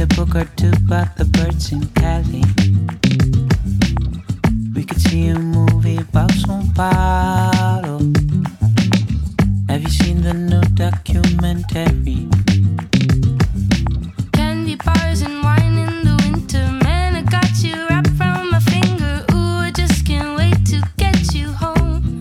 a book or two about the birds in Cali. We could see a movie about São Paulo. Have you seen the new documentary? Candy bars and wine in the winter. Man, I got you wrapped around my finger. Ooh, I just can't wait to get you home.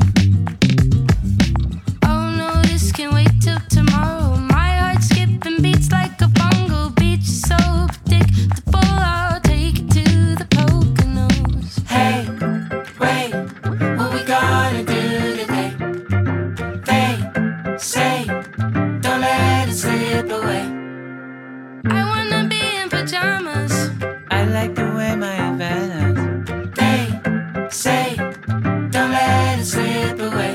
Oh no, this can't wait till tomorrow. My heart skipping beats like a bongo. Beach is so predictable. I'll take it to the Poconos. Hey, wait, what we gonna do today? They say, don't let it slip away. I wanna be in pajamas. I like the way my Havana's. They say, don't let it slip away.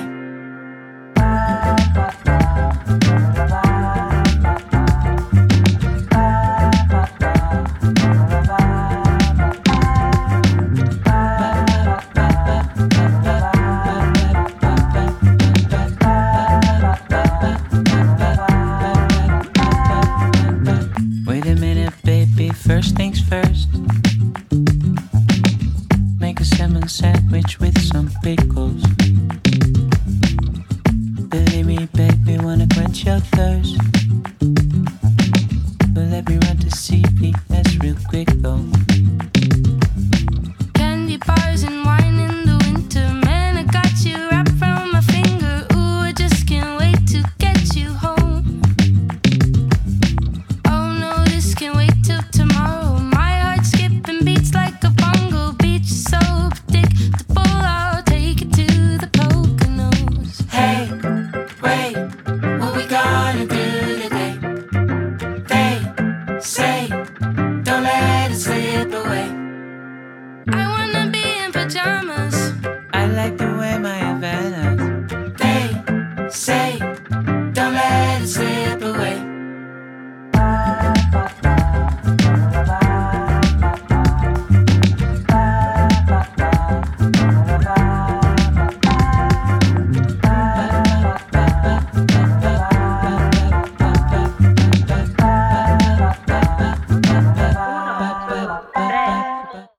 Wait a minute, baby, first things first. Make a salmon sandwich